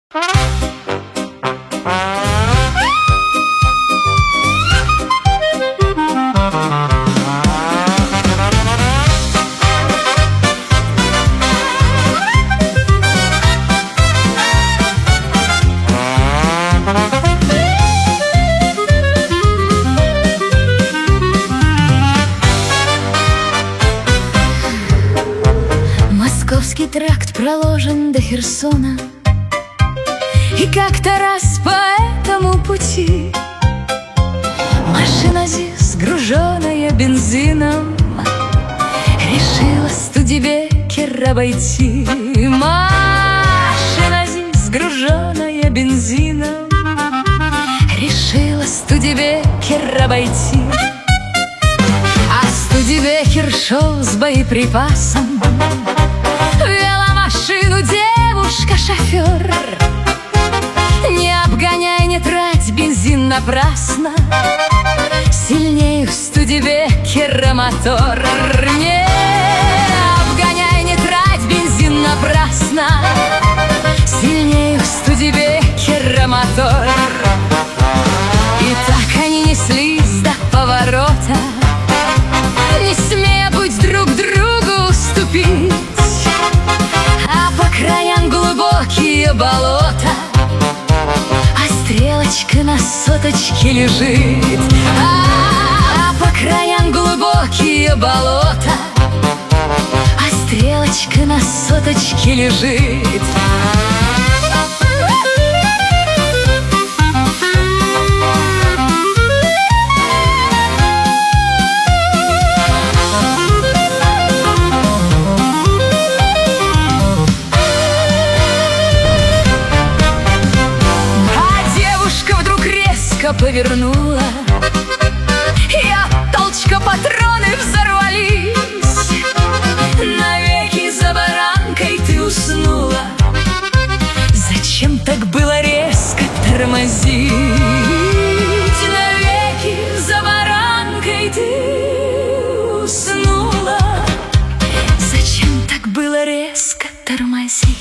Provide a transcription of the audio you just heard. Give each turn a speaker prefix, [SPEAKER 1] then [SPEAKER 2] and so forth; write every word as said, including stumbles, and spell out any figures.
[SPEAKER 1] Московский тракт проложен до Херсона, и как-то раз по этому пути машина ЗИС, груженная бензином, решила Студебекер обойти. Машина ЗИС, груженная бензином, решила Студебекер обойти. А Студебекер шел с боеприпасом, вела машину девушка-шофер. Не обгоняй, не трать бензин напрасно, сильнее у Студебекера мотор. Не обгоняй, не трать бензин напрасно, сильнее у Студебекера мотор. И так они неслись до поворота, не смея путь друг другу уступить. А по краям глубокие болота, а стрелочка на соточке лежит. А, а по краям глубокие болота, а стрелочка на соточке лежит. Повернула, и от толчка патроны взорвались. Навеки за баранкой ты уснула. Зачем так было резко тормозить? Навеки за баранкой ты уснула. Зачем так было резко тормозить?